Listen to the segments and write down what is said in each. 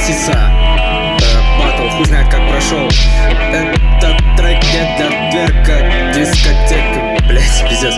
месяца. Батл хуй знает как прошел. Это трек не для дверка, дискотека. Блять, пиздец.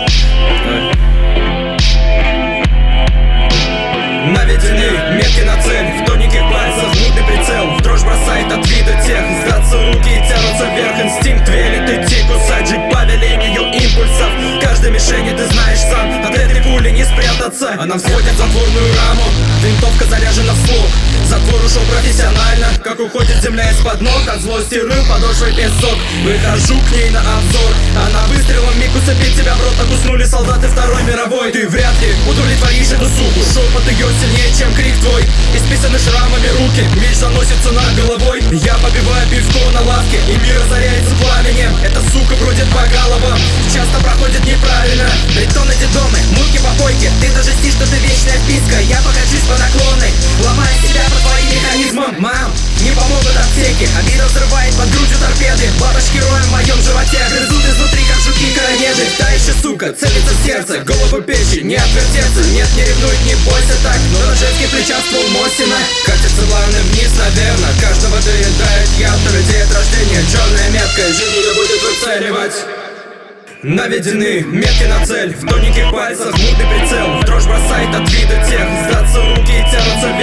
Наведены метки на цель, в тоненьких пальцах мутный прицел. В дрожь бросает от вида тех, сдаться руки и тянутся вверх. Инстинкт велит идти кусать, жить по велению импульсов. В каждой мишени ты знаешь сам, от этой пули не спрятаться. Она взводит затворную раму, винтовка заряжена вслух. Затвор ушел профессионально, как уходит земля из-под ног. От злости рыл подошвой песок. Выхожу к ней на обзор, она выстрелом миг усыпит тебя в рот. Так уснули солдаты Второй мировой. Ты вряд ли удовлетворишь эту суку. Шепот ее сильнее, чем крик твой. Исписаны шрамами руки, меч заносится над головой. Я побиваю пивко на лавке, и мир озаряется пламенем. Эта сука бродит по головам, часто проходит неправильно. Бетон эти дома, мутки попойки. Ты даже снишь, что ты вечная вписка. Я покачусь по наклонной, ломая себя по твоим механизмам. Мам, не помогут аптеки, обида взрывает под грудью торпеды. Бабочки роем в моем животе грызут изнутри, как жуки коронежи. Та еще сука, целится в сердце, голову печи, не отвертеться. Нет, не ревнует, не бойся так, но на женских плечах ствол Мосина. Катится плавно вниз, наверное, каждого доедает яд. То людей от рождения черная метка, жизнь не будет выцеливать. Наведены метки на цель, в тоненьких пальцах мутный прицел. В дрожь бросает от вида тех, сдаться руки и тянутся